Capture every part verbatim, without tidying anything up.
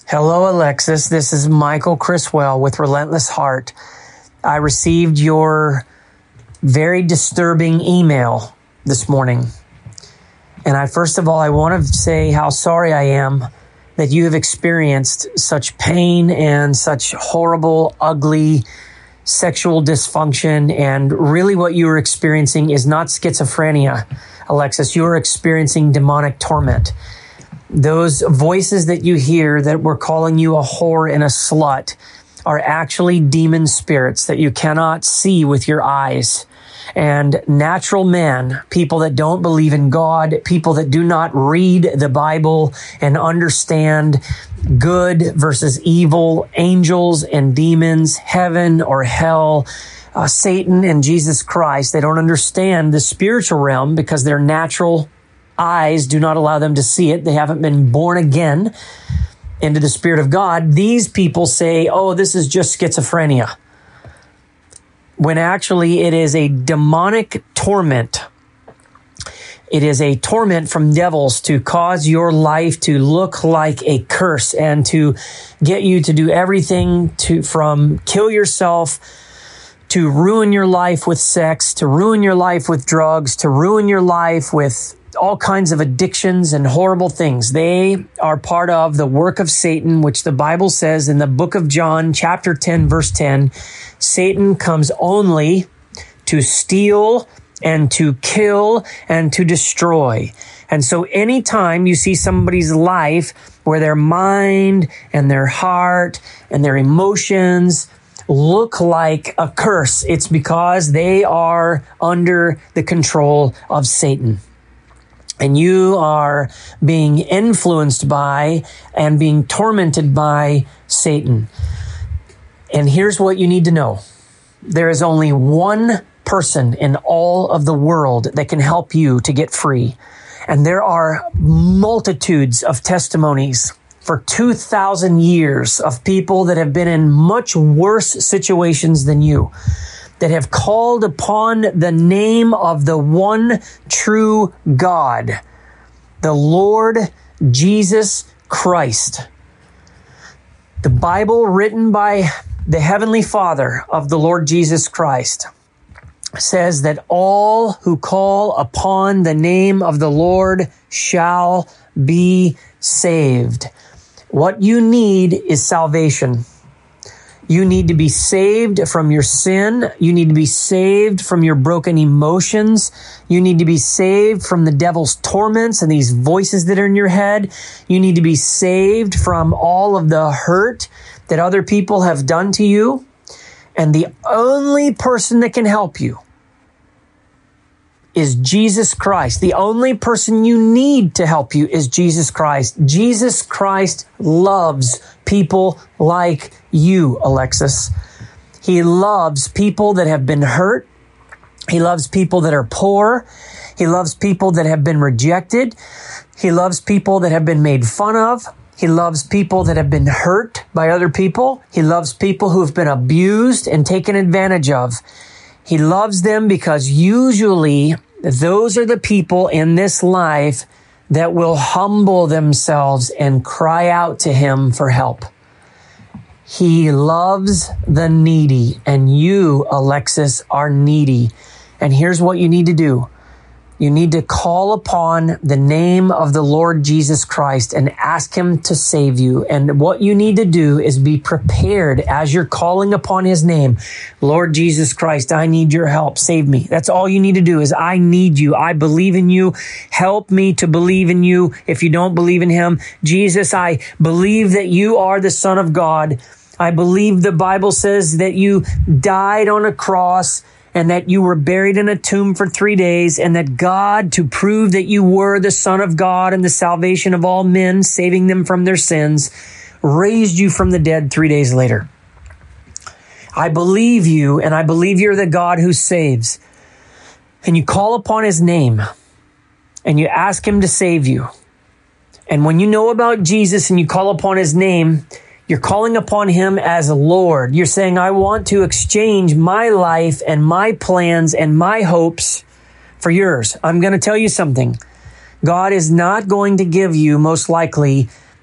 Hello, Alexis. This is Michael Criswell with Relentless Heart. I received your very disturbing email this morning. And I, first of all, I want to say how sorry I am that you have experienced such pain and such horrible, ugly sexual dysfunction. And really what you are experiencing is not schizophrenia, Alexis. You are experiencing demonic torment. Those voices that you hear that were calling you a whore and a slut are actually demon spirits that you cannot see with your eyes. And natural men, people that don't believe in God, people that do not read the Bible and understand good versus evil, angels and demons, heaven or hell, uh, Satan and Jesus Christ, they don't understand the spiritual realm because their natural eyes do not allow them to see it. They haven't been born again into the Spirit of God. These people say, oh, this is just schizophrenia, when actually it is a demonic torment. It is a torment from devils to cause your life to look like a curse and to get you to do everything to from kill yourself, to ruin your life with sex, to ruin your life with drugs, to ruin your life with all kinds of addictions and horrible things. They are part of the work of Satan, which the Bible says in the book of John, chapter ten, verse ten, Satan comes only to steal and to kill and to destroy. And so anytime you see somebody's life where their mind and their heart and their emotions look like a curse, it's because they are under the control of Satan. And you are being influenced by and being tormented by Satan. And here's what you need to know. There is only one person in all of the world that can help you to get free. And there are multitudes of testimonies for two thousand years of people that have been in much worse situations than you, that have called upon the name of the one true God, the Lord Jesus Christ. The Bible written by the Heavenly Father of the Lord Jesus Christ says that all who call upon the name of the Lord shall be saved. What you need is salvation. You need to be saved from your sin. You need to be saved from your broken emotions. You need to be saved from the devil's torments and these voices that are in your head. You need to be saved from all of the hurt that other people have done to you. And the only person that can help you is Jesus Christ. The only person you need to help you is Jesus Christ. Jesus Christ loves people like you, Alexis. He loves people that have been hurt. He loves people that are poor. He loves people that have been rejected. He loves people that have been made fun of. He loves people that have been hurt by other people. He loves people who have been abused and taken advantage of. He loves them because usually those are the people in this life that will humble themselves and cry out to him for help. He loves the needy, and you, Alexis, are needy. And here's what you need to do. You need to call upon the name of the Lord Jesus Christ and ask him to save you. And what you need to do is be prepared as you're calling upon his name. Lord Jesus Christ, I need your help. Save me. That's all you need to do is I need you. I believe in you. Help me to believe in you. If you don't believe in him, Jesus, I believe that you are the Son of God. I believe the Bible says that you died on a cross and that you were buried in a tomb for three days, and that God, to prove that you were the Son of God and the salvation of all men, saving them from their sins, raised you from the dead three days later. I believe you, and I believe you're the God who saves. And you call upon his name, and you ask him to save you. And when you know about Jesus and you call upon his name, you're calling upon him as Lord. You're saying, I want to exchange my life and my plans and my hopes for yours. I'm going to tell you something. God is not going to give you, most likely,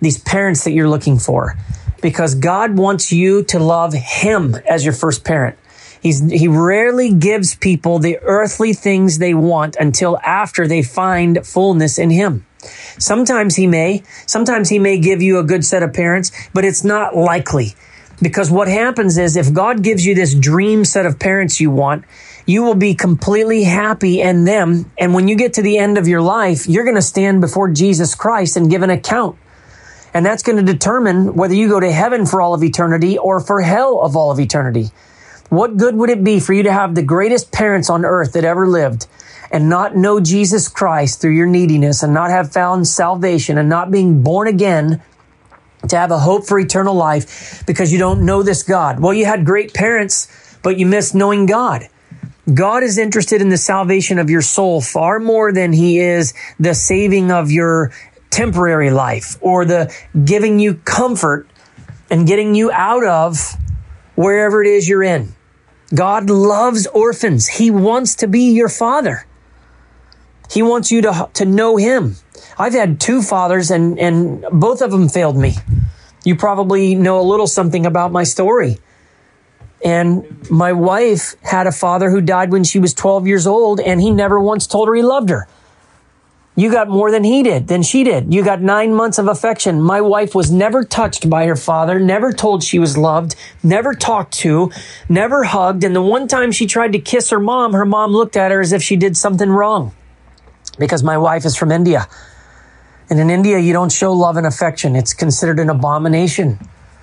these parents that you're looking for, because God wants you to love him as your first parent. He's, he rarely gives people the earthly things they want until after they find fullness in him. Sometimes he may, sometimes he may give you a good set of parents, but it's not likely. Because what happens is if God gives you this dream set of parents you want, you will be completely happy in them. And when you get to the end of your life, you're going to stand before Jesus Christ and give an account. And that's going to determine whether you go to heaven for all of eternity or for hell of all of eternity. What good would it be for you to have the greatest parents on earth that ever lived and not know Jesus Christ through your neediness and not have found salvation and not being born again to have a hope for eternal life because you don't know this God? Well, you had great parents, but you missed knowing God. God is interested in the salvation of your soul far more than he is the saving of your temporary life or the giving you comfort and getting you out of wherever it is you're in. God loves orphans. He wants to be your father. He wants you to, to know him. I've had two fathers and, and both of them failed me. You probably know a little something about my story. And my wife had a father who died when she was twelve years old, and he never once told her he loved her. You got more than he did, than she did. You got nine months of affection. My wife was never touched by her father, never told she was loved, never talked to, never hugged. And the one time she tried to kiss her mom, her mom looked at her as if she did something wrong. Because my wife is from India. And in India, you don't show love and affection. It's considered an abomination.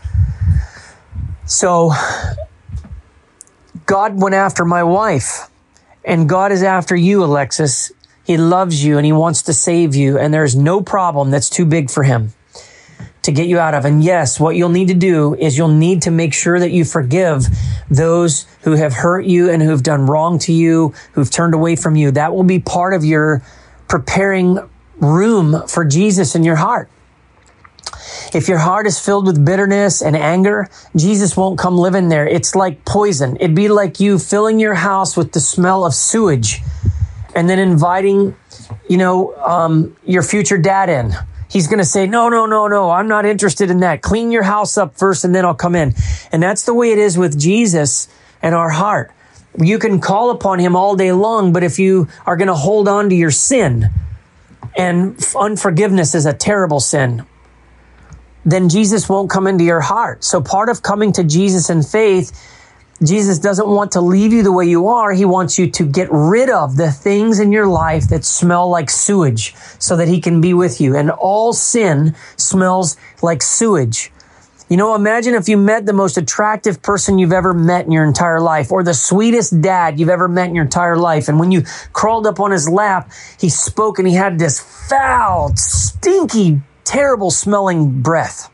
So God went after my wife. And God is after you, Alexis. He loves you and he wants to save you. And there's no problem that's too big for him to get you out of. And yes, what you'll need to do is you'll need to make sure that you forgive those who have hurt you and who've done wrong to you, who've turned away from you. That will be part of your preparing room for Jesus in your heart. If your heart is filled with bitterness and anger, Jesus won't come live in there. It's like poison. It'd be like you filling your house with the smell of sewage and then inviting, you know, um, your future dad in. He's going to say, no, no, no, no, I'm not interested in that. Clean your house up first and then I'll come in. And that's the way it is with Jesus and our heart. You can call upon him all day long, but if you are going to hold on to your sin, and unforgiveness is a terrible sin, then Jesus won't come into your heart. So part of coming to Jesus in faith, Jesus doesn't want to leave you the way you are. He wants you to get rid of the things in your life that smell like sewage so that he can be with you. And all sin smells like sewage. You know, imagine if you met the most attractive person you've ever met in your entire life, or the sweetest dad you've ever met in your entire life. And when you crawled up on his lap, he spoke and he had this foul, stinky, terrible smelling breath.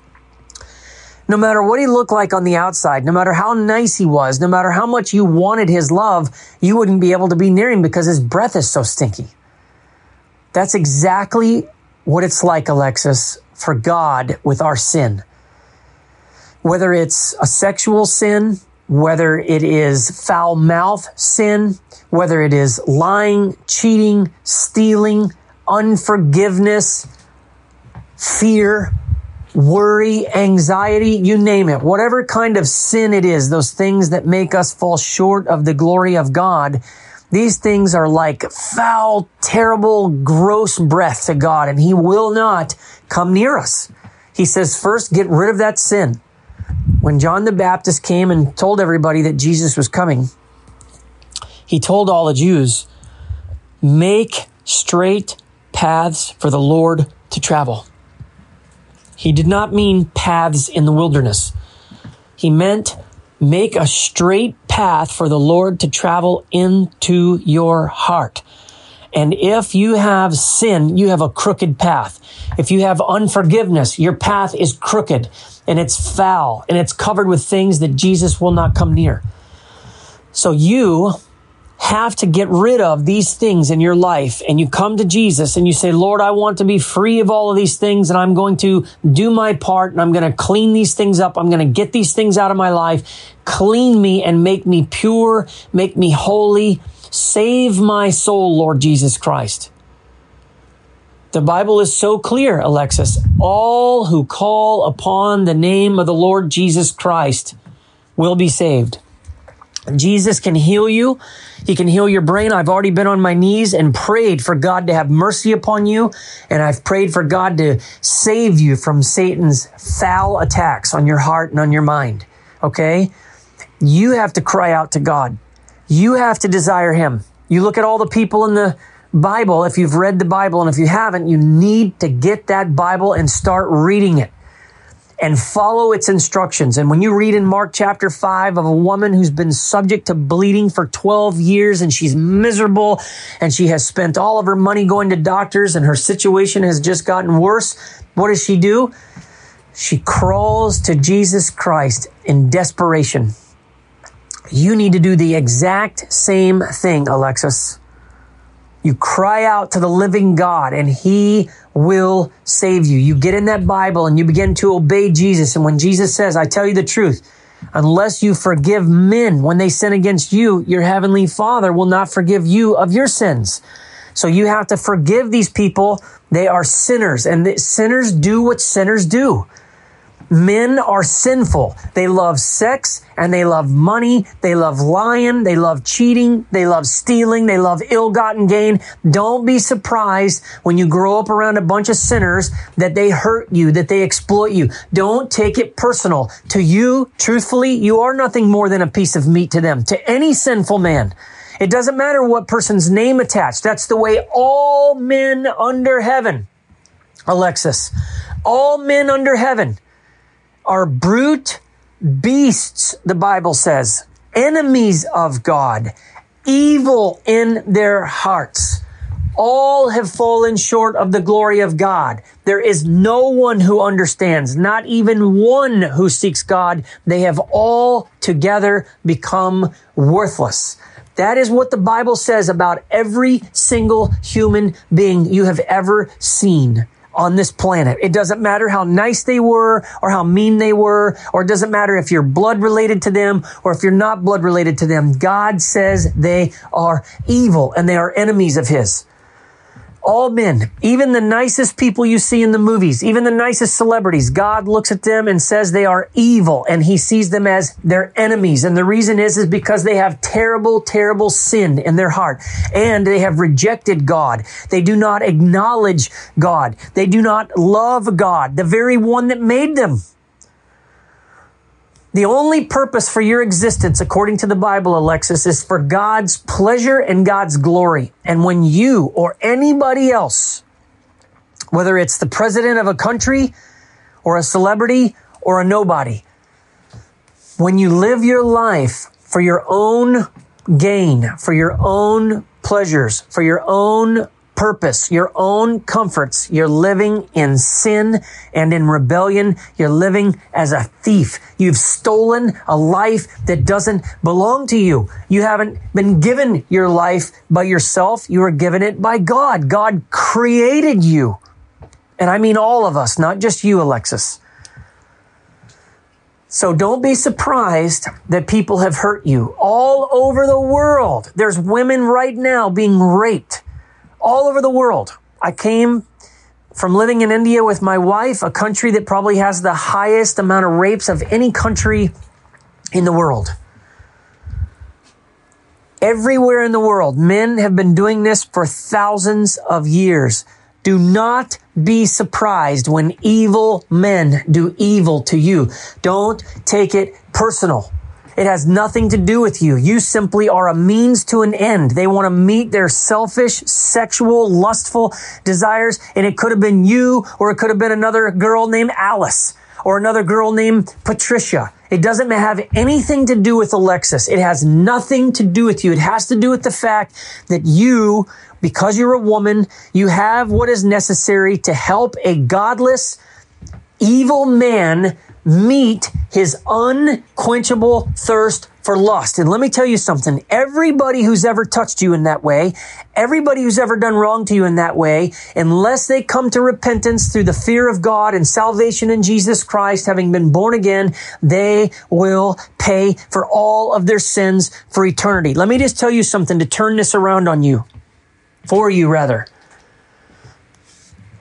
No matter what he looked like on the outside, no matter how nice he was, no matter how much you wanted his love, you wouldn't be able to be near him because his breath is so stinky. That's exactly what it's like, Alexis, for God with our sin. Whether it's a sexual sin, whether it is foul mouth sin, whether it is lying, cheating, stealing, unforgiveness, fear, worry, anxiety, you name it, whatever kind of sin it is, those things that make us fall short of the glory of God, these things are like foul, terrible, gross breath to God, and he will not come near us. He says, first, get rid of that sin. When John the Baptist came and told everybody that Jesus was coming, he told all the Jews, make straight paths for the Lord to travel. He did not mean paths in the wilderness. He meant make a straight path for the Lord to travel into your heart. And if you have sin, you have a crooked path. If you have unforgiveness, your path is crooked and it's foul and it's covered with things that Jesus will not come near. So you have to get rid of these things in your life, and you come to Jesus and you say, Lord, I want to be free of all of these things, and I'm going to do my part, and I'm going to clean these things up. I'm going to get these things out of my life. Clean me and make me pure, make me holy. Save my soul, Lord Jesus Christ. The Bible is so clear, Alexis. All who call upon the name of the Lord Jesus Christ will be saved. Jesus can heal you. He can heal your brain. I've already been on my knees and prayed for God to have mercy upon you. And I've prayed for God to save you from Satan's foul attacks on your heart and on your mind. Okay? You have to cry out to God. You have to desire him. You look at all the people in the Bible. If you've read the Bible, and if you haven't, you need to get that Bible and start reading it and follow its instructions. And when you read in Mark chapter five of a woman who's been subject to bleeding for twelve years and she's miserable and she has spent all of her money going to doctors and her situation has just gotten worse, what does she do? She crawls to Jesus Christ in desperation. You need to do the exact same thing, Alexis. You cry out to the living God and he will save you. You get in that Bible and you begin to obey Jesus. And when Jesus says, I tell you the truth, unless you forgive men when they sin against you, your heavenly Father will not forgive you of your sins. So you have to forgive these people. They are sinners, and the sinners do what sinners do. Men are sinful. They love sex and they love money. They love lying. They love cheating. They love stealing. They love ill-gotten gain. Don't be surprised when you grow up around a bunch of sinners that they hurt you, that they exploit you. Don't take it personal. To you, truthfully, you are nothing more than a piece of meat to them. To any sinful man, it doesn't matter what person's name attached. That's the way all men under heaven, Alexis, all men under heaven are brute beasts, the Bible says, enemies of God, evil in their hearts. All have fallen short of the glory of God. There is no one who understands, not even one who seeks God. They have all together become worthless. That is what the Bible says about every single human being you have ever seen on this planet. It doesn't matter how nice they were or how mean they were, or it doesn't matter if you're blood related to them or if you're not blood related to them. God says they are evil and they are enemies of his. All men, even the nicest people you see in the movies, even the nicest celebrities, God looks at them and says they are evil, and he sees them as their enemies. And the reason is, is because they have terrible, terrible sin in their heart, and they have rejected God. They do not acknowledge God. They do not love God, the very one that made them. The only purpose for your existence, according to the Bible, Alexis, is for God's pleasure and God's glory. And when you or anybody else, whether it's the president of a country or a celebrity or a nobody, when you live your life for your own gain, for your own pleasures, for your own purpose, your own comforts, you're living in sin and in rebellion. You're living as a thief. You've stolen a life that doesn't belong to you. You haven't been given your life by yourself. You were given it by God. God created you. And I mean all of us, not just you, Alexis. So don't be surprised that people have hurt you all over the world. There's women right now being raped all over the world. I came from living in India with my wife, a country that probably has the highest amount of rapes of any country in the world. Everywhere in the world, men have been doing this for thousands of years. Do not be surprised when evil men do evil to you. Don't take it personal. It has nothing to do with you. You simply are a means to an end. They want to meet their selfish, sexual, lustful desires. And it could have been you, or it could have been another girl named Alice, or another girl named Patricia. It doesn't have anything to do with Alexis. It has nothing to do with you. It has to do with the fact that you, because you're a woman, you have what is necessary to help a godless, evil man meet his unquenchable thirst for lust. And let me tell you something. Everybody who's ever touched you in that way, everybody who's ever done wrong to you in that way, unless they come to repentance through the fear of God and salvation in Jesus Christ, having been born again, they will pay for all of their sins for eternity. Let me just tell you something to turn this around on you, for you rather.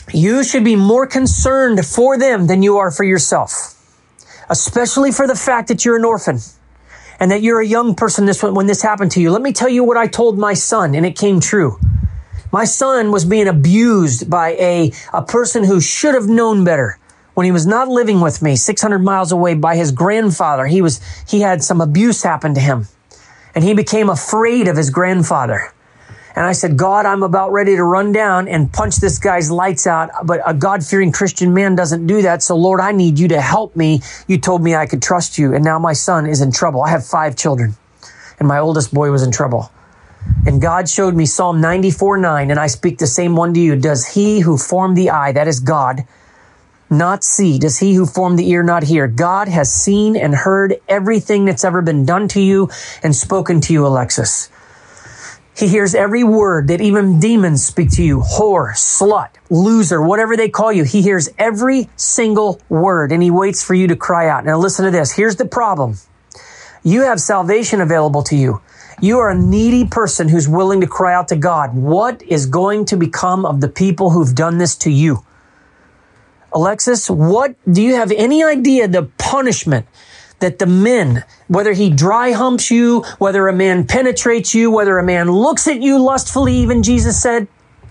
You should be more concerned for them than you are for yourself, especially for the fact that you're an orphan and that you're a young person this when this happened to you. Let me tell you what I told my son, and it came true. My son was being abused by a, a person who should have known better. When he was not living with me, six hundred miles away, by his grandfather, he was he had some abuse happen to him, and he became afraid of his grandfather. And I said, God, I'm about ready to run down and punch this guy's lights out, but a God-fearing Christian man doesn't do that. So Lord, I need you to help me. You told me I could trust you. And now my son is in trouble. I have five children, and my oldest boy was in trouble. And God showed me Psalm ninety-four nine, and I speak the same one to you. Does he who formed the eye, that is God, not see? Does he who formed the ear not hear? God has seen and heard everything that's ever been done to you and spoken to you, Alexis. He hears every word that even demons speak to you. Whore, slut, loser, whatever they call you. He hears every single word, and he waits for you to cry out. Now listen to this. Here's the problem. You have salvation available to you. You are a needy person who's willing to cry out to God. What is going to become of the people who've done this to you? Alexis, what do you have any idea the punishment that the men, whether he dry humps you, whether a man penetrates you, whether a man looks at you lustfully, even Jesus said,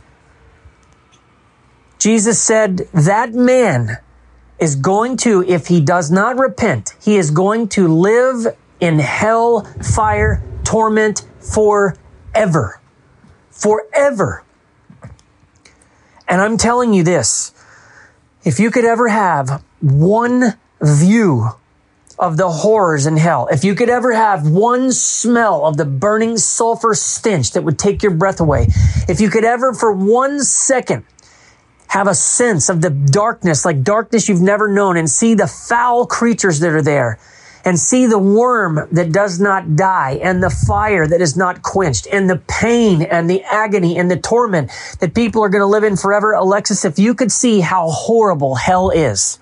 Jesus said that man is going to, if he does not repent, he is going to live in hell, fire, torment forever. Forever. And I'm telling you this, if you could ever have one view of the horrors in hell, if you could ever have one smell of the burning sulfur stench that would take your breath away, if you could ever for one second have a sense of the darkness, like darkness you've never known, and see the foul creatures that are there, and see the worm that does not die, and the fire that is not quenched, and the pain and the agony and the torment that people are going to live in forever. Alexis, if you could see how horrible hell is,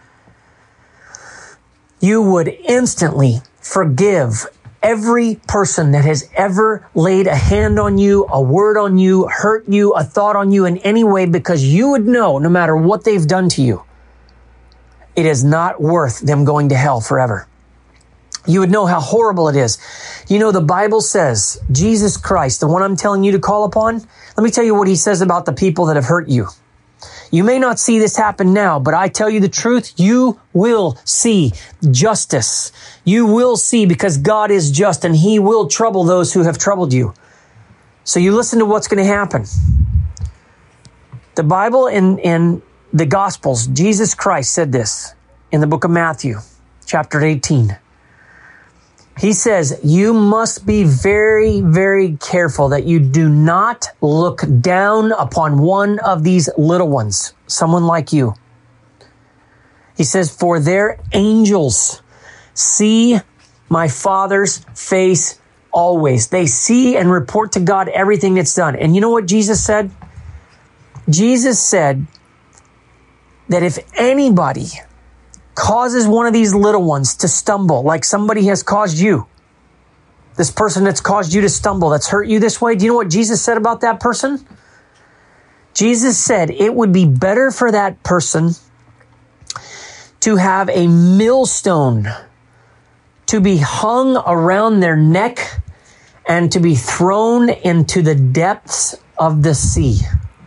you would instantly forgive every person that has ever laid a hand on you, a word on you, hurt you, a thought on you in any way, because you would know, no matter what they've done to you, it is not worth them going to hell forever. You would know how horrible it is. You know, the Bible says, Jesus Christ, the one I'm telling you to call upon, let me tell you what he says about the people that have hurt you. You may not see this happen now, but I tell you the truth, you will see justice. You will see, because God is just and he will trouble those who have troubled you. So you listen to what's going to happen. The Bible in, in the Gospels, Jesus Christ said this in the book of Matthew, chapter eighteen. He says, you must be very, very careful that you do not look down upon one of these little ones, someone like you. He says, for their angels see my Father's face always. They see and report to God everything that's done. And you know what Jesus said? Jesus said that if anybody causes one of these little ones to stumble, like somebody has caused you, this person that's caused you to stumble, that's hurt you this way, do you know what Jesus said about that person? Jesus said it would be better for that person to have a millstone to be hung around their neck and to be thrown into the depths of the sea.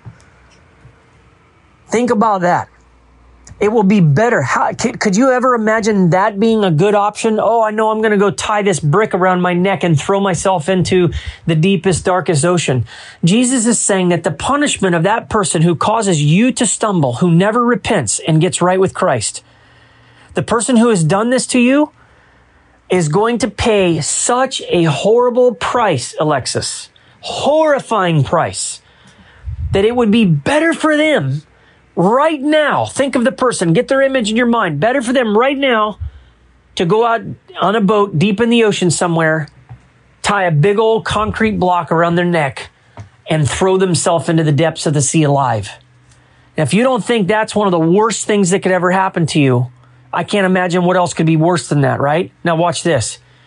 Think about that. It will be better. How, could, could you ever imagine that being a good option? Oh, I know I'm going to go tie this brick around my neck and throw myself into the deepest, darkest ocean. Jesus is saying that the punishment of that person who causes you to stumble, who never repents and gets right with Christ, the person who has done this to you is going to pay such a horrible price, Alexis, horrifying price, that it would be better for them right now. Think of the person, get their image in your mind. Better for them right now to go out on a boat deep in the ocean somewhere, tie a big old concrete block around their neck, and throw themselves into the depths of the sea alive. Now, if you don't think that's one of the worst things that could ever happen to you, I can't imagine what else could be worse than that, right? Now watch this.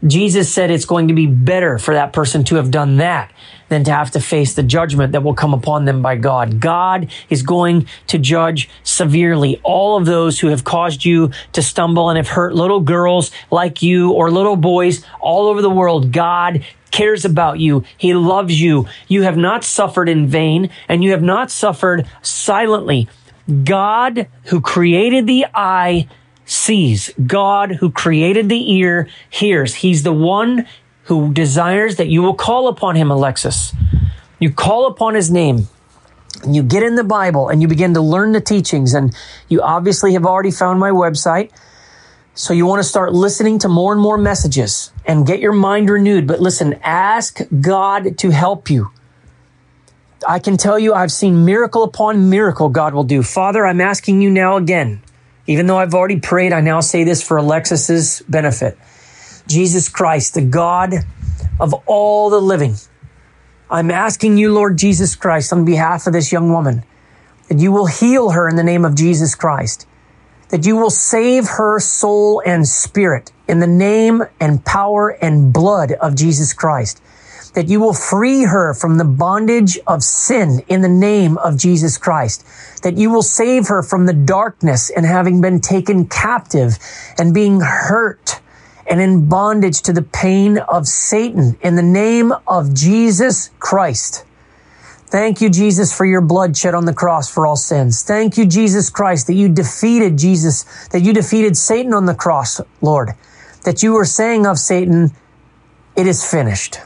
Jesus said it's going to be better for that person to have done that than to have to face the judgment that will come upon them by God. God is going to judge severely all of those who have caused you to stumble and have hurt little girls like you or little boys all over the world. God cares about you. He loves you. You have not suffered in vain, and you have not suffered silently. God, who created the eye, sees. God, who created the ear, hears. He's the one who desires that you will call upon him, Alexis. You call upon his name, and you get in the Bible, and you begin to learn the teachings. And you obviously have already found my website. So you want to start listening to more and more messages and get your mind renewed. But listen, ask God to help you. I can tell you I've seen miracle upon miracle God will do. Father, I'm asking you now again, even though I've already prayed, I now say this for Alexis's benefit. Jesus Christ, the God of all the living, I'm asking you, Lord Jesus Christ, on behalf of this young woman, that you will heal her in the name of Jesus Christ, that you will save her soul and spirit in the name and power and blood of Jesus Christ, that you will free her from the bondage of sin in the name of Jesus Christ, that you will save her from the darkness and having been taken captive and being hurt and in bondage to the pain of Satan in the name of Jesus Christ. Thank you, Jesus, for your blood shed on the cross for all sins. Thank you, Jesus Christ, that you defeated Jesus, that you defeated Satan on the cross, Lord, that you were saying of Satan, it is finished.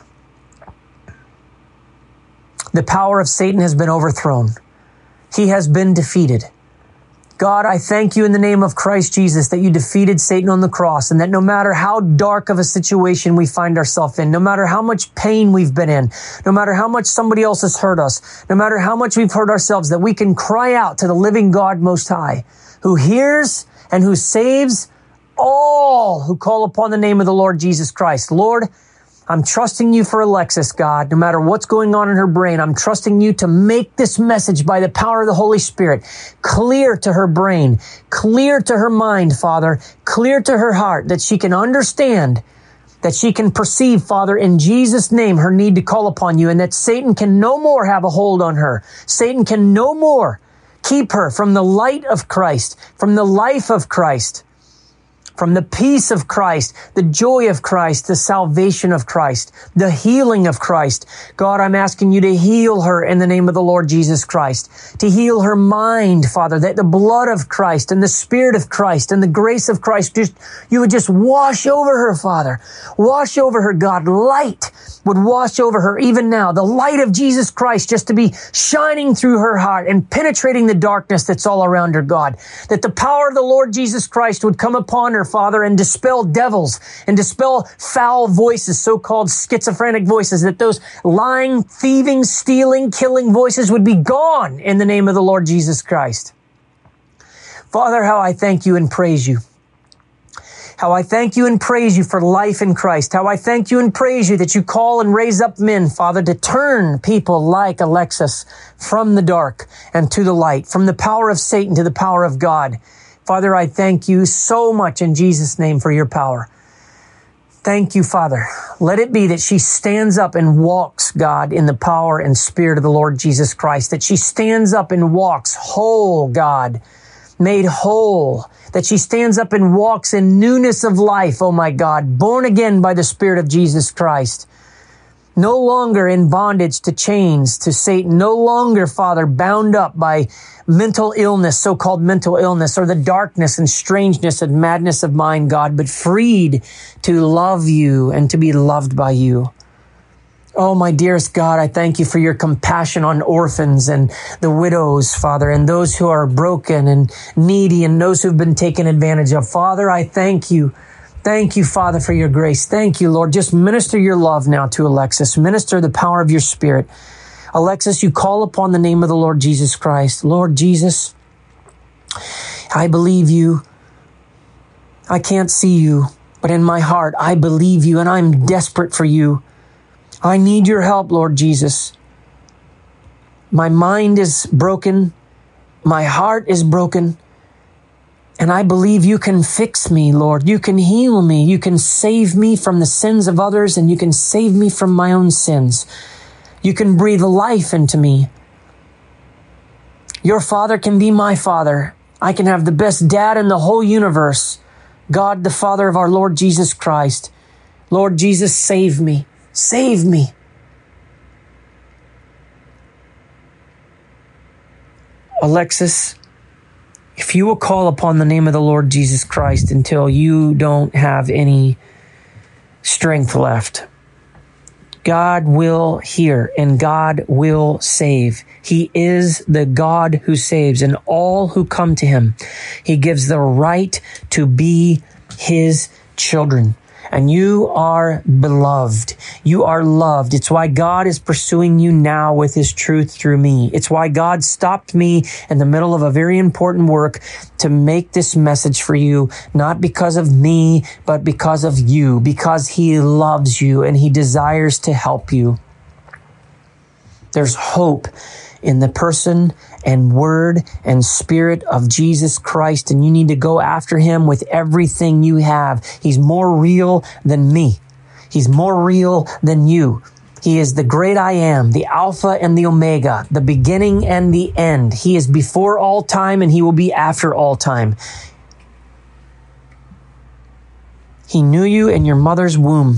The power of Satan has been overthrown. He has been defeated. God, I thank you in the name of Christ Jesus that you defeated Satan on the cross, and that no matter how dark of a situation we find ourselves in, no matter how much pain we've been in, no matter how much somebody else has hurt us, no matter how much we've hurt ourselves, that we can cry out to the living God Most High, who hears and who saves all who call upon the name of the Lord Jesus Christ. Lord, I'm trusting you for Alexis, God, no matter what's going on in her brain. I'm trusting you to make this message by the power of the Holy Spirit clear to her brain, clear to her mind, Father, clear to her heart, that she can understand, that she can perceive, Father, in Jesus' name, her need to call upon you, and that Satan can no more have a hold on her. Satan can no more keep her from the light of Christ, from the life of Christ, from the peace of Christ, the joy of Christ, the salvation of Christ, the healing of Christ. God, I'm asking you to heal her in the name of the Lord Jesus Christ, to heal her mind, Father, that the blood of Christ and the Spirit of Christ and the grace of Christ, just you would just wash over her, Father. Wash over her, God. Light would wash over her even now. The light of Jesus Christ just to be shining through her heart and penetrating the darkness that's all around her, God. That the power of the Lord Jesus Christ would come upon her, Father, and dispel devils and dispel foul voices, so-called schizophrenic voices, that those lying, thieving, stealing, killing voices would be gone in the name of the Lord Jesus Christ. Father, how I thank you and praise you. How I thank you and praise you for life in Christ. How I thank you and praise you that you call and raise up men, Father, to turn people like Alexis from the dark and to the light, from the power of Satan to the power of God. Father, I thank you so much in Jesus' name for your power. Thank you, Father. Let it be that she stands up and walks, God, in the power and spirit of the Lord Jesus Christ, that she stands up and walks whole, God, made whole, that she stands up and walks in newness of life, oh my God, born again by the Spirit of Jesus Christ. No longer in bondage to chains, to Satan. No longer, Father, bound up by mental illness, so-called mental illness, or the darkness and strangeness and madness of mind, God, but freed to love you and to be loved by you. Oh, my dearest God, I thank you for your compassion on orphans and the widows, Father, and those who are broken and needy and those who've been taken advantage of. Father, I thank you. Thank you, Father, for your grace. Thank you, Lord. Just minister your love now to Alexis. Minister the power of your Spirit. Alexis, you call upon the name of the Lord Jesus Christ. Lord Jesus, I believe you. I can't see you, but in my heart, I believe you, and I'm desperate for you. I need your help, Lord Jesus. My mind is broken. My heart is broken. And I believe you can fix me, Lord. You can heal me. You can save me from the sins of others, and you can save me from my own sins. You can breathe life into me. Your Father can be my Father. I can have the best dad in the whole universe. God, the Father of our Lord Jesus Christ. Lord Jesus, save me. Save me. Alexis, if you will call upon the name of the Lord Jesus Christ until you don't have any strength left, God will hear and God will save. He is the God who saves, and all who come to him, he gives the right to be his children. And you are beloved. You are loved. It's why God is pursuing you now with his truth through me. It's why God stopped me in the middle of a very important work to make this message for you, not because of me, but because of you, because he loves you and he desires to help you. There's hope in the person and word and spirit of Jesus Christ, and you need to go after him with everything you have. He's more real than me. He's more real than you. He is the great I am, the Alpha and the Omega, the beginning and the end. He is before all time, and he will be after all time. He knew you in your mother's womb,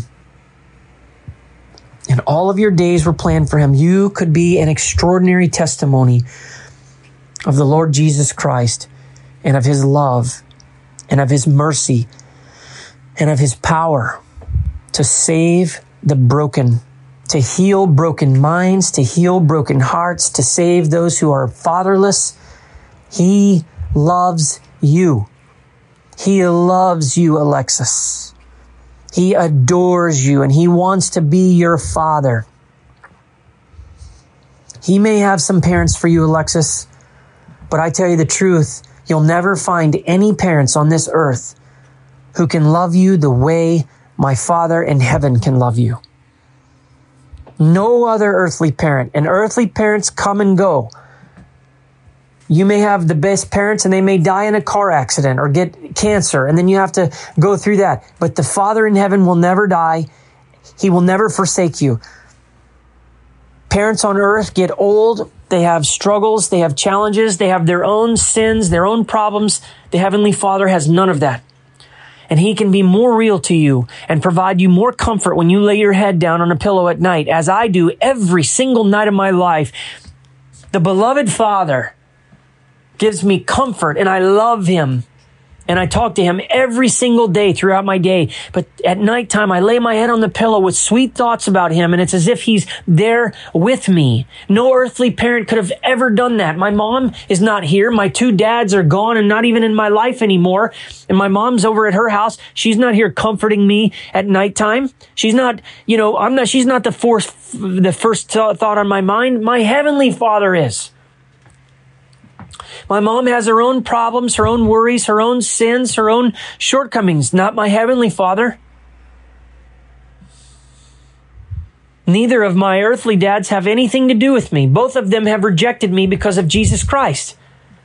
and all of your days were planned for him. You could be an extraordinary testimony of the Lord Jesus Christ and of his love and of his mercy and of his power to save the broken, to heal broken minds, to heal broken hearts, to save those who are fatherless. He loves you. He loves you, Alexis. He adores you, and he wants to be your father. He may have some parents for you, Alexis, but I tell you the truth, you'll never find any parents on this earth who can love you the way my Father in heaven can love you. No other earthly parent. And earthly parents come and go. You may have the best parents and they may die in a car accident or get cancer, and then you have to go through that. But the Father in heaven will never die. He will never forsake you. Parents on earth get old. They have struggles. They have challenges. They have their own sins, their own problems. The Heavenly Father has none of that. And he can be more real to you and provide you more comfort when you lay your head down on a pillow at night, as I do every single night of my life. The beloved Father gives me comfort, and I love him. And I talk to him every single day throughout my day. But at nighttime, I lay my head on the pillow with sweet thoughts about him, and it's as if he's there with me. No earthly parent could have ever done that. My mom is not here. My two dads are gone and not even in my life anymore. And my mom's over at her house. She's not here comforting me at nighttime. She's not, you know, I'm not, she's not the first, the first thought on my mind. My Heavenly Father is. My mom has her own problems, her own worries, her own sins, her own shortcomings, not my Heavenly Father. Neither of my earthly dads have anything to do with me. Both of them have rejected me because of Jesus Christ.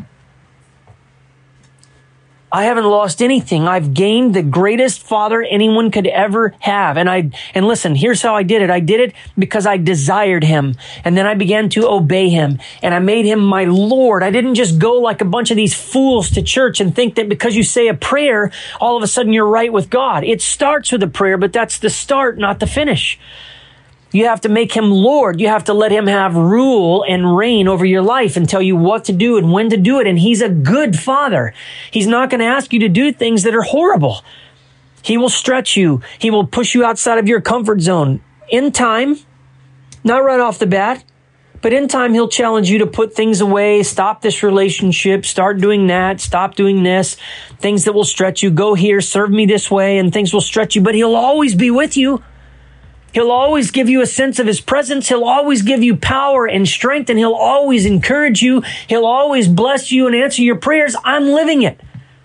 I haven't lost anything. I've gained the greatest father anyone could ever have. And I, and listen, here's how I did it. I did it because I desired him. And then I began to obey him, and I made him my Lord. I didn't just go like a bunch of these fools to church and think that because you say a prayer, all of a sudden you're right with God. It starts with a prayer, but that's the start, not the finish. You have to make him Lord. You have to let him have rule and reign over your life and tell you what to do and when to do it. And he's a good father. He's not going to ask you to do things that are horrible. He will stretch you. He will push you outside of your comfort zone. In time, not right off the bat, but in time, he'll challenge you to put things away, stop this relationship, start doing that, stop doing this, things that will stretch you. Go here, serve me this way, and things will stretch you, but he'll always be with you. He'll always give you a sense of his presence. He'll always give you power and strength, and he'll always encourage you. He'll always bless you and answer your prayers. I'm living it.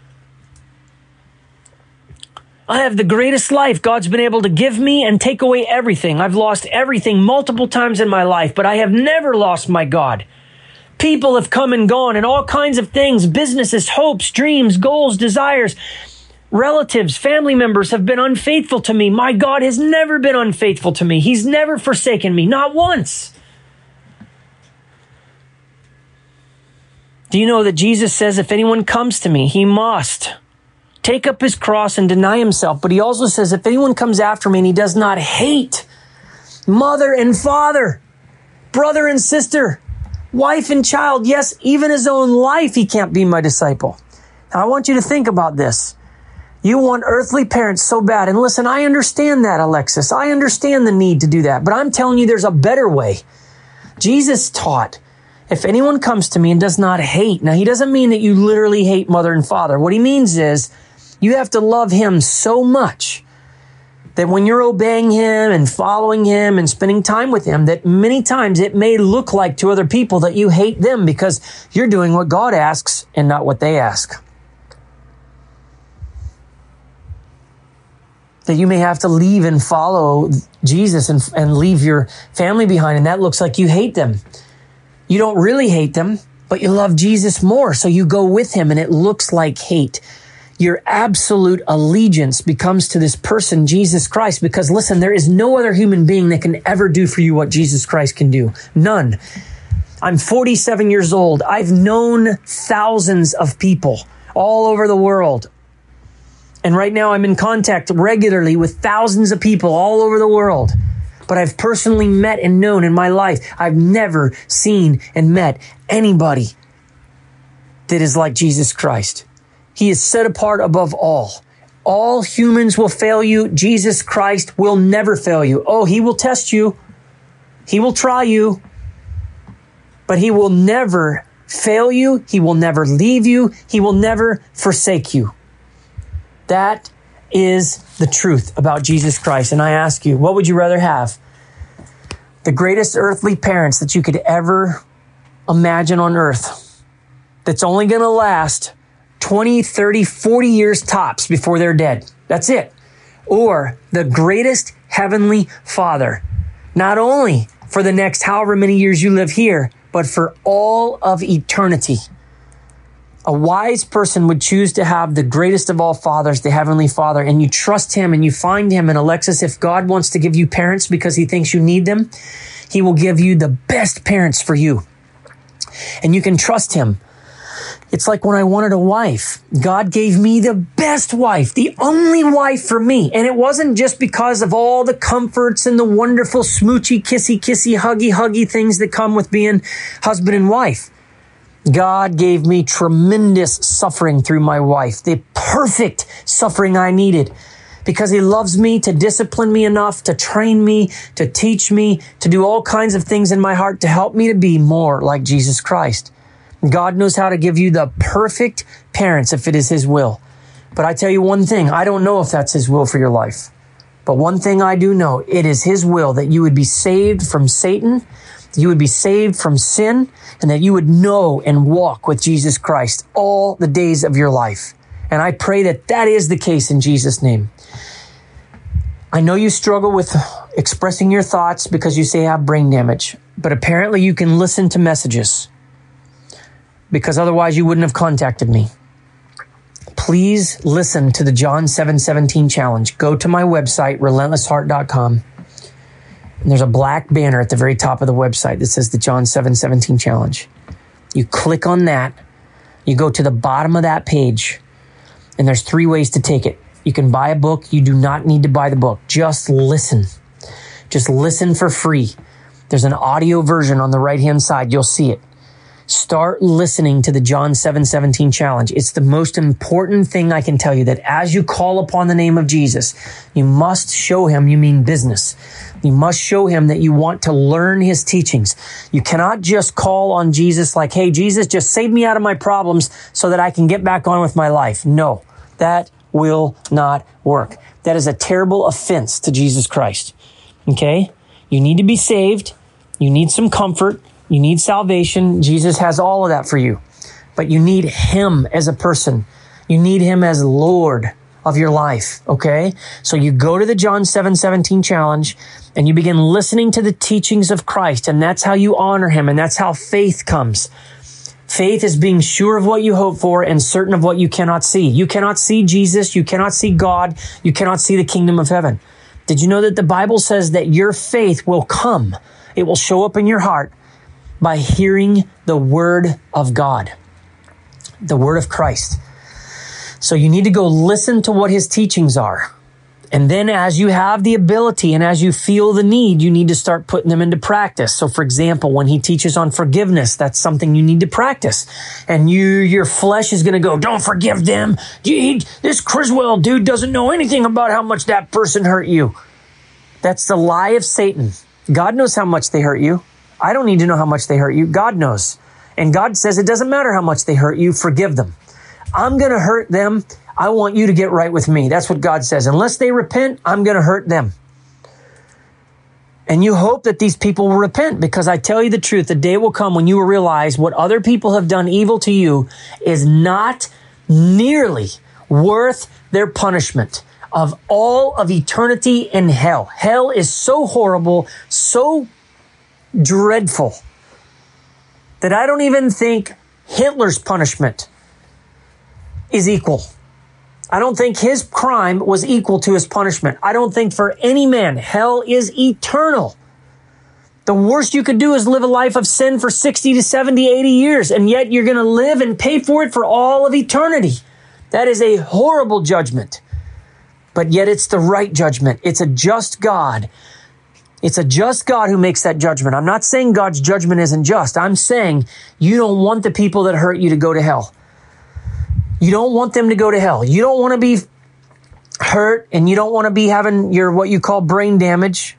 I have the greatest life God's been able to give me and take away everything. I've lost everything multiple times in my life, but I have never lost my God. People have come and gone, and all kinds of things, businesses, hopes, dreams, goals, desires. Relatives, family members have been unfaithful to me. My God has never been unfaithful to me. He's never forsaken me, not once. Do you know that Jesus says, if anyone comes to me, he must take up his cross and deny himself. But he also says, if anyone comes after me and he does not hate mother and father, brother and sister, wife and child, yes, even his own life, he can't be my disciple. Now, I want you to think about this. You want earthly parents so bad. And listen, I understand that, Alexis. I understand the need to do that. But I'm telling you, there's a better way. Jesus taught, if anyone comes to me and does not hate. Now, he doesn't mean that you literally hate mother and father. What he means is you have to love him so much that when you're obeying him and following him and spending time with him, that many times it may look like to other people that you hate them because you're doing what God asks and not what they ask. That you may have to leave and follow Jesus and, and leave your family behind. And that looks like you hate them. You don't really hate them, but you love Jesus more. So you go with him and it looks like hate. Your absolute allegiance becomes to this person, Jesus Christ, because listen, there is no other human being that can ever do for you what Jesus Christ can do. None. I'm forty-seven years old. I've known thousands of people all over the world. And right now I'm in contact regularly with thousands of people all over the world. But I've personally met and known in my life, I've never seen and met anybody that is like Jesus Christ. He is set apart above all. All humans will fail you. Jesus Christ will never fail you. Oh, he will test you. He will try you. But he will never fail you. He will never leave you. He will never forsake you. That is the truth about Jesus Christ. And I ask you, what would you rather have? The greatest earthly parents that you could ever imagine on earth, that's only going to last twenty, thirty, forty years tops before they're dead. That's it. Or the greatest heavenly Father, not only for the next however many years you live here, but for all of eternity. A wise person would choose to have the greatest of all fathers, the Heavenly Father, and you trust him and you find him. And Alexis, if God wants to give you parents because he thinks you need them, he will give you the best parents for you. And you can trust him. It's like when I wanted a wife. God gave me the best wife, the only wife for me. And it wasn't just because of all the comforts and the wonderful smoochy, kissy, kissy, huggy, huggy things that come with being husband and wife. God gave me tremendous suffering through my wife, the perfect suffering I needed, because he loves me to discipline me enough, to train me, to teach me, to do all kinds of things in my heart to help me to be more like Jesus Christ. God knows how to give you the perfect parents if it is his will. But I tell you one thing, I don't know if that's his will for your life. But one thing I do know, it is his will that you would be saved from Satan, you would be saved from sin, and that you would know and walk with Jesus Christ all the days of your life. And I pray that that is the case in Jesus' name. I know you struggle with expressing your thoughts because you say you have brain damage, but apparently you can listen to messages because otherwise you wouldn't have contacted me. Please listen to the John seven seventeen challenge. Go to my website, relentless heart dot com. And there's a black banner at the very top of the website that says the John seven seventeen challenge. You click on that. You go to the bottom of that page. And there's three ways to take it. You can buy a book. You do not need to buy the book. Just listen. Just listen for free. There's an audio version on the right-hand side. You'll see it. Start listening to the John seven seventeen challenge. It's the most important thing I can tell you, that as you call upon the name of Jesus, you must show him you mean business. You must show him that you want to learn his teachings. You cannot just call on Jesus like, hey, Jesus, just save me out of my problems so that I can get back on with my life. No, that will not work. That is a terrible offense to Jesus Christ. Okay? You need to be saved. You need some comfort. You need salvation. Jesus has all of that for you. But you need him as a person. You need him as Lord of your life, okay? So you go to the John seven seventeen challenge and you begin listening to the teachings of Christ, and that's how you honor him, and that's how faith comes. Faith is being sure of what you hope for and certain of what you cannot see. You cannot see Jesus. You cannot see God. You cannot see the kingdom of heaven. Did you know that the Bible says that your faith will come? It will show up in your heart by hearing the word of God, the word of Christ. So you need to go listen to what his teachings are. And then as you have the ability and as you feel the need, you need to start putting them into practice. So for example, when he teaches on forgiveness, that's something you need to practice. And you, your flesh is going to go, don't forgive them. Gee, this Criswell dude doesn't know anything about how much that person hurt you. That's the lie of Satan. God knows how much they hurt you. I don't need to know how much they hurt you. God knows. And God says it doesn't matter how much they hurt you, forgive them. I'm going to hurt them. I want you to get right with me. That's what God says. Unless they repent, I'm going to hurt them. And you hope that these people will repent, because I tell you the truth, the day will come when you will realize what other people have done evil to you is not nearly worth their punishment of all of eternity in hell. Hell is so horrible, so dreadful, that I don't even think Hitler's punishment is equal. I don't think his crime was equal to his punishment. I don't think for any man, hell is eternal. The worst you could do is live a life of sin for sixty to seventy, eighty years, and yet you're going to live and pay for it for all of eternity. That is a horrible judgment. But yet it's the right judgment. It's a just God. It's a just God who makes that judgment. I'm not saying God's judgment isn't just. I'm saying you don't want the people that hurt you to go to hell. You don't want them to go to hell. You don't want to be hurt, and you don't want to be having your what you call brain damage.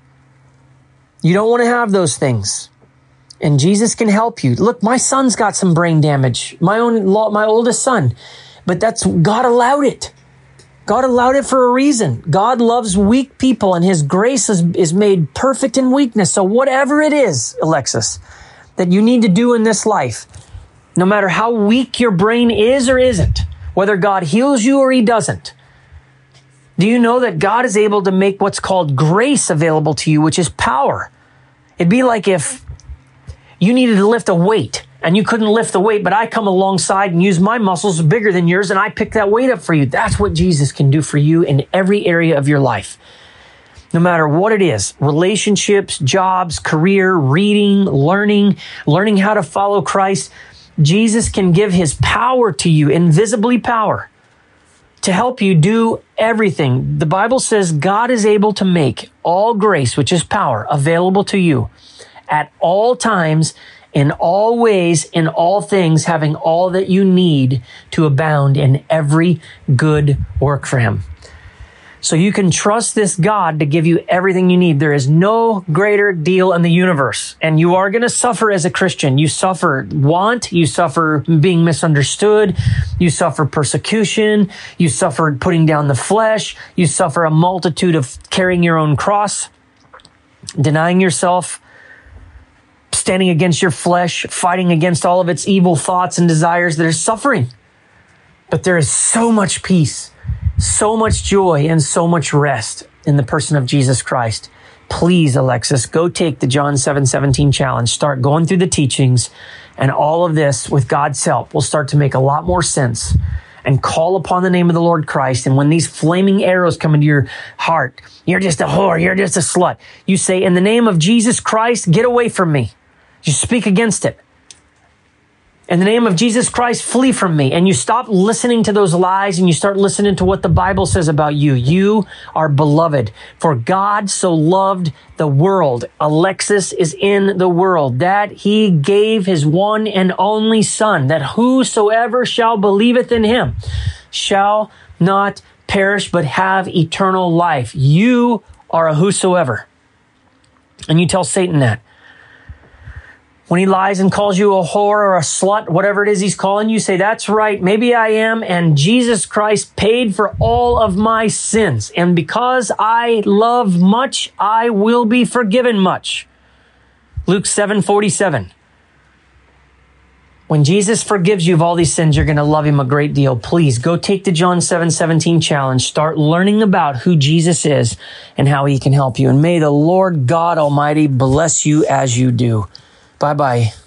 You don't want to have those things. And Jesus can help you. Look, my son's got some brain damage. My own, my oldest son. But that's, God allowed it. God allowed it for a reason. God loves weak people, and his grace is, is made perfect in weakness. So whatever it is, Alexis, that you need to do in this life, no matter how weak your brain is or isn't, whether God heals you or he doesn't, do you know that God is able to make what's called grace available to you, which is power? It'd be like if you needed to lift a weight and you couldn't lift the weight, but I come alongside and use my muscles bigger than yours and I pick that weight up for you. That's what Jesus can do for you in every area of your life. No matter what it is, relationships, jobs, career, reading, learning, learning how to follow Christ, Jesus can give his power to you, invisibly power, to help you do everything. The Bible says God is able to make all grace, which is power, available to you at all times, in all ways, in all things, having all that you need to abound in every good work for him. So you can trust this God to give you everything you need. There is no greater deal in the universe. And you are going to suffer as a Christian. You suffer want. You suffer being misunderstood. You suffer persecution. You suffer putting down the flesh. You suffer a multitude of carrying your own cross, denying yourself, standing against your flesh, fighting against all of its evil thoughts and desires. There's suffering. But there is so much peace, so much joy, and so much rest in the person of Jesus Christ. Please, Alexis, go take the John seven seventeen challenge. Start going through the teachings, and all of this, with God's help, will start to make a lot more sense. And call upon the name of the Lord Christ. And when these flaming arrows come into your heart, you're just a whore, you're just a slut, you say, in the name of Jesus Christ, get away from me. You speak against it. In the name of Jesus Christ, flee from me. And you stop listening to those lies and you start listening to what the Bible says about you. You are beloved. For God so loved the world. Alexis is in the world, that he gave his one and only Son, that whosoever shall believeth in him shall not perish, but have eternal life. You are a whosoever. And you tell Satan that. When he lies and calls you a whore or a slut, whatever it is he's calling you, say, that's right, maybe I am, and Jesus Christ paid for all of my sins. And because I love much, I will be forgiven much. Luke seven forty-seven. When Jesus forgives you of all these sins, you're going to love him a great deal. Please go take the John seven seventeen challenge. Start learning about who Jesus is and how he can help you. And may the Lord God Almighty bless you as you do. Bye-bye.